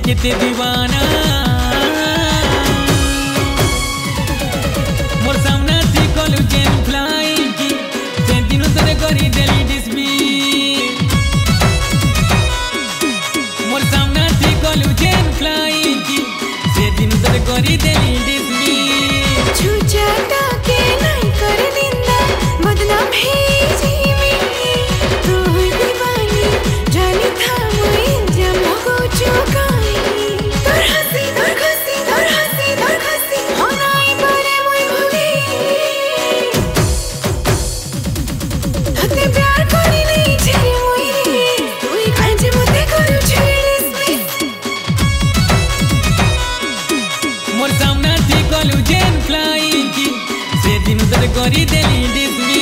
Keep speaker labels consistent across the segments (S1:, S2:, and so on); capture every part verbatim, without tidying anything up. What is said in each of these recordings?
S1: किते दीवाना मोर सामना थी कलु जेन फ्लाई की से दिनु तोरे करी डेली डिस्बी मोर सामना थी कलु जेन फ्लाई की से दिनु तोरे करी डेली डिस्बी
S2: छुचाटा के नहीं कर दिंदा बदनाम है जीवी तू दीवानी जानी था मुई जब को चुकाई तोर हंसी तोर खुशी तोर हंसी तोर खुशी होनाई परे मुई भूली हते प्यार कोनी नहीं छे मुई रे तुई काज मते करू छेड़िस
S1: मोर सामना थी कलु जेन फ्लाई की से दिन तोरे करी देली डिस्बी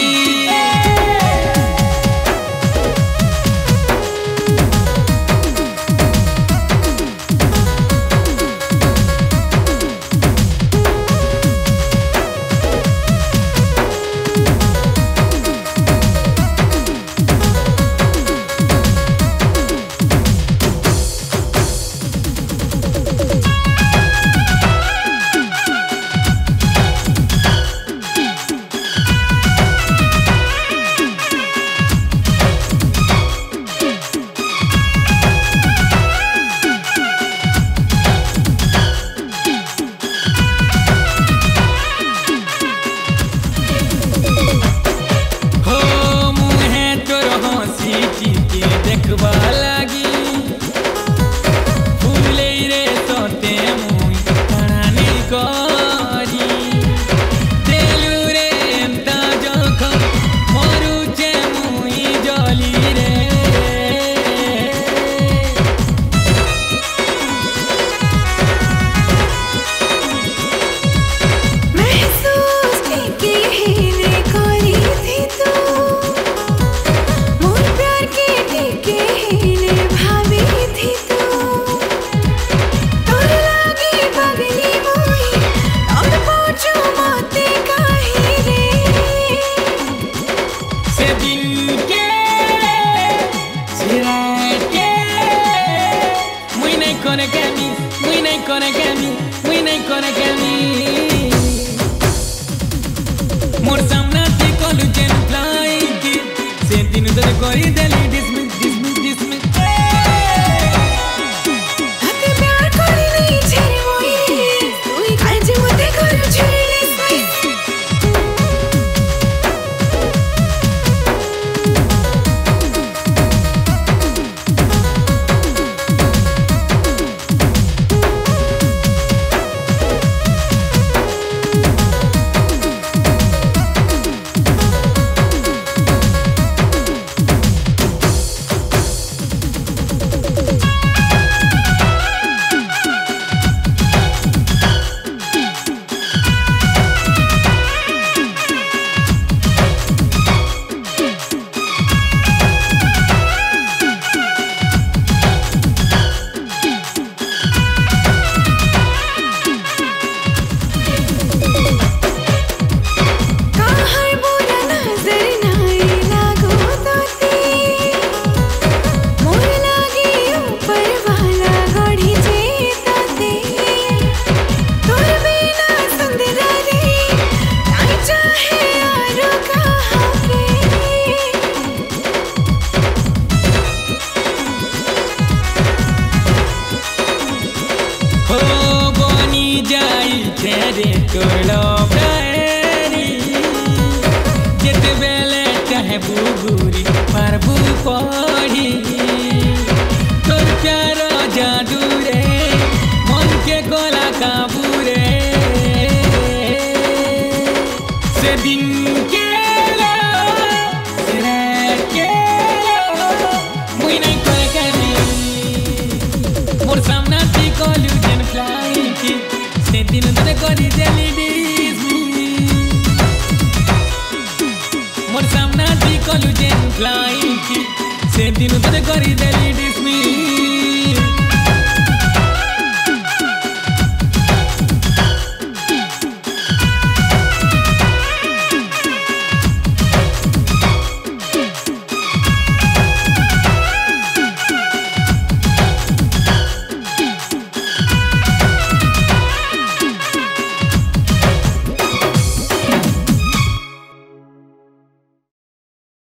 S1: देखवा लागी फूले रे तोते मुई खानी करी तेलु रे एंता जोख मरु जे मुई जली रे
S2: महसूस के हीने करी थी तू मोर प्यार के के हीने भाभी थी तू तोर लागी पगली मुई और पूछो मते काहे रे
S1: से दिन के से रात के मुई नहीं करे कमी मुई नहीं करे कमी मुई नहीं करे कमी मोर सामना थी कलु जेन फ्लाई की से दिन तोरे करी देली डिसमिस डिसमिस डिसमिस
S2: हते प्यार कोनी नहीं छे मुई रे तुई काज मते करू छेड़िस
S1: तेरे तोड़ो बैरी जित बेले चाहे बुगुरी पर बु पड़ी तोर प्यारो जादू रे मन के गोला काबू रे से दिन के लो से रात के लो मुई नहीं करे कमी मोर सामना थी कलु जेन फ्लाई की से दिन तोरे करी देली डिस्बी मोर सामना थी कलु जेन फ्लाई की से दिन तोरे करी देली